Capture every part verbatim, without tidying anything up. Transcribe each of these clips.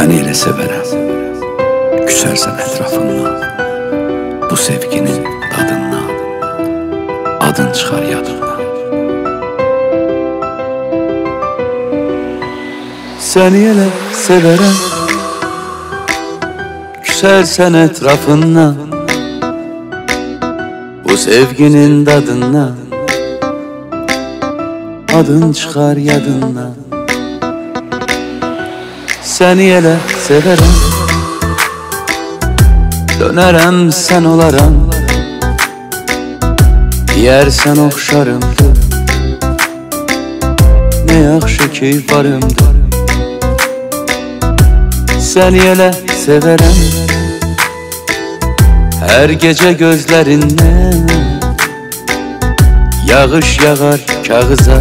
Səni elə sevərəm, küsərsən ətrafından, bu sevginin dadından, adın çıxar yadından. Səni elə sevərəm, küsərsən ətrafından, bu sevginin dadından, adın çıxar yadından. Səni elə sevərəm, dönərəm sən olaram, deyərsən oxşarımdır, nə yaxşı ki varımdır. Səni elə sevərəm, hər gecə gözlərindən yağış yağar kağıza,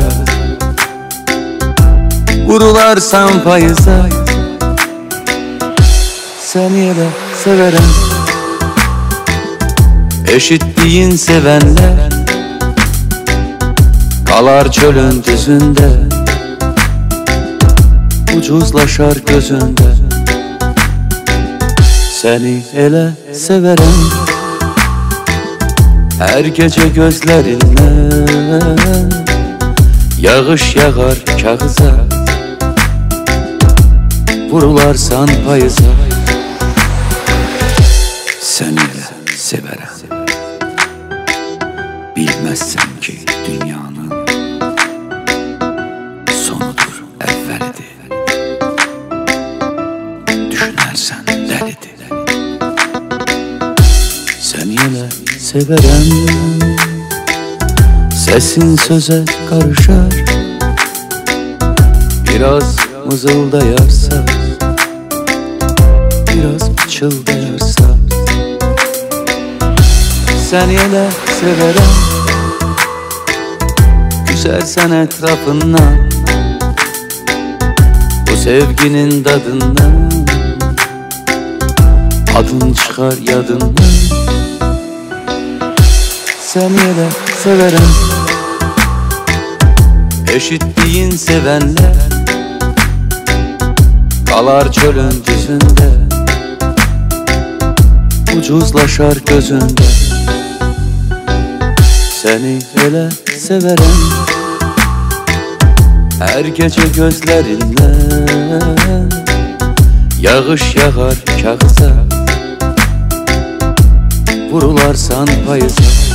vurularsan payıza. Səni elə sevərəm, eşitdiyin sevənlər qalar çölün düzündə, ucuzlaşar gözündə. Səni elə sevərəm, hər gecə gözlərindən yağış yağar kağıza, vurularsan payıza. Səni elə sevərəm, bilməzsən ki dünyanın sonudur əvvəlidir, düşünərsən dəlidir. Səni elə sevərəm, səsin sözə qarışar, biraz mızıldayarsa, biraz pıçıldayarsa. Səni elə sevərəm, küsərsən ətrafından, bu sevginin dadından, adın çıxar yadından. Səni elə sevərəm, eşitdiyin sevənlər qalar çölün düzündə, ucuzlaşar gözündə. Səni elə sevərəm, hər gecə gözlərindən yağış yağar kağıza, vurularsan payıza.